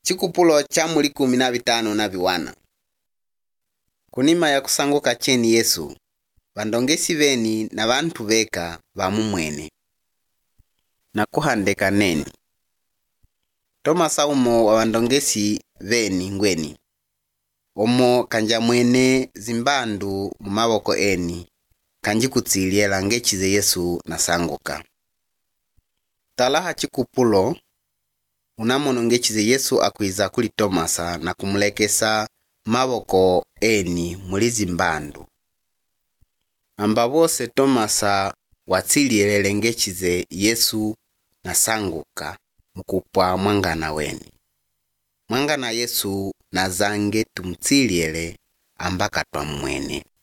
Chikupulo cha muli 15 na viwana. Kunima ya kusanguka cheni Yesu, vandongesi veni na vantu veka vamumwene. Na kuhandeka neni. Tomasa umo wa vandongesi veni ngweni. Omo kanja mwene zimbandu mumaboko eni, kanji kutsiliela ngechize Yesu na sanguka. Talaha chikupulo, unamono ngechize Yesu akwiza kuli Tomasa na kumulekesa maboko eni muli zimbandu. Amba bose Tomasa watsilielele ngechize Yesu na sanguka mukupwa mwangana weni. Mwangana Yesu na zange tumtsiliele ambaka twamwene.